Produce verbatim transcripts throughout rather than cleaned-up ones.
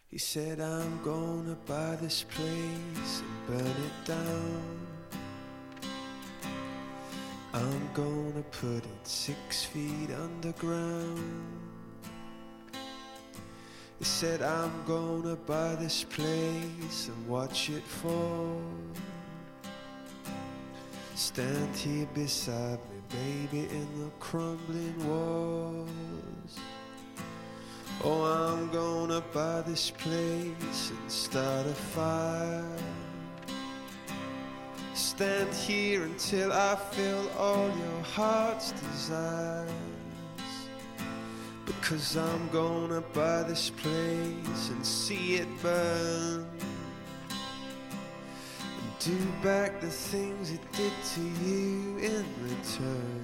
He said, I'm gonna buy this place and burn it down. I'm gonna put it six feet underground. He said, I'm gonna buy this place and watch it fall. Stand here beside me, baby, in the crumbling walls. Oh, I'm gonna buy this place and start a fire. Stand here until I fill all your heart's desires. Because I'm gonna buy this place and see it burn, and do back the things it did to you in return.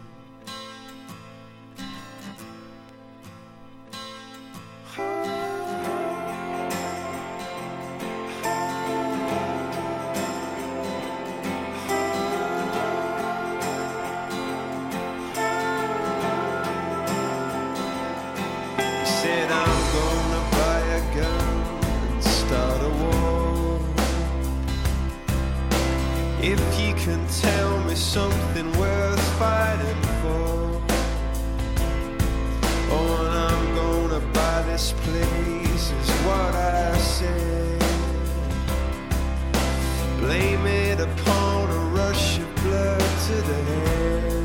Said I'm gonna buy a gun and start a war. If you can tell me something worth fighting for. Oh, and I'm gonna buy this place is what I said. Blame it upon a rush of blood to the head.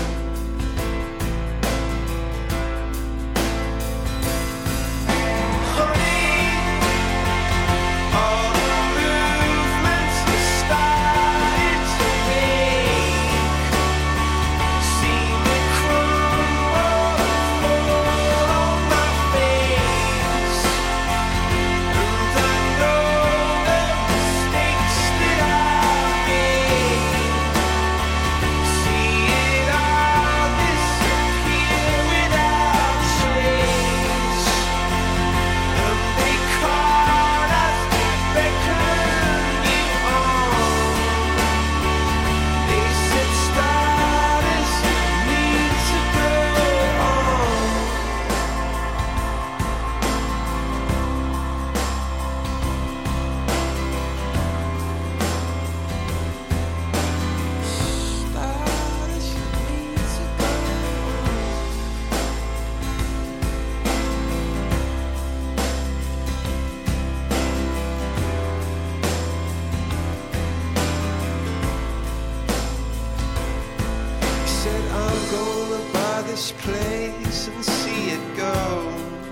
Gonna buy this place and see it go.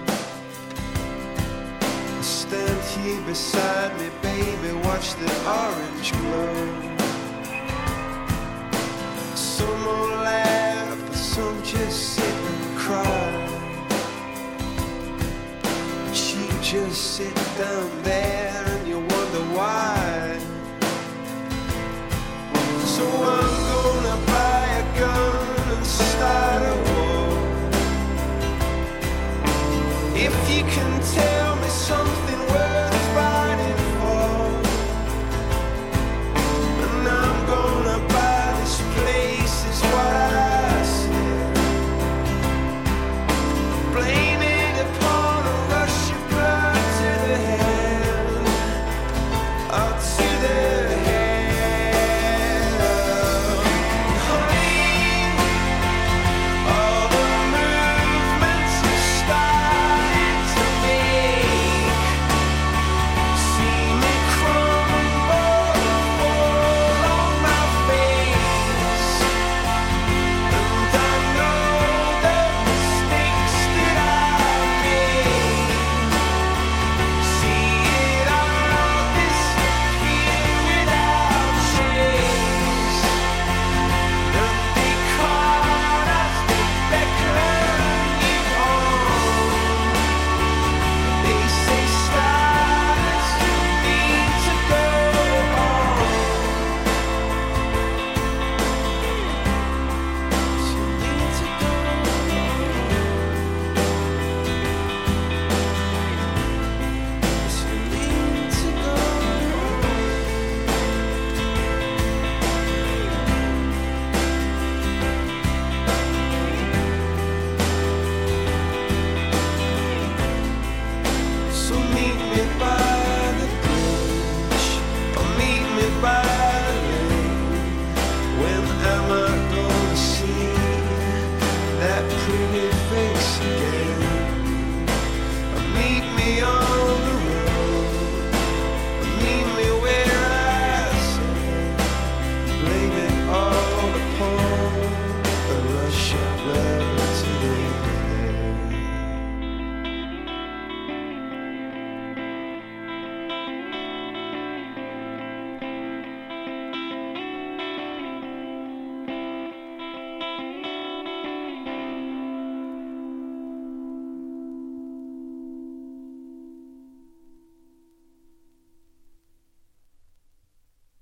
Stand here beside me, baby, watch the orange glow. Some will laugh, but some just sit and cry. But you just sit down there and you wonder why. So I'm gonna buy a gun and start a war. If you can tell me something